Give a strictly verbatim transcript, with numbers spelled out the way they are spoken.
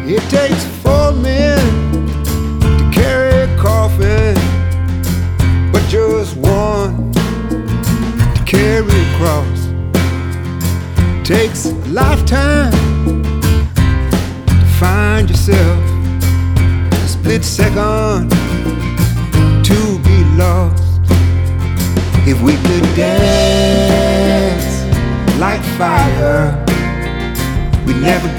It takes four men to carry a coffin, but just one to carry a cross. Takes a lifetime to find yourself, a split second to be lost. If we could dance like fire, we'd never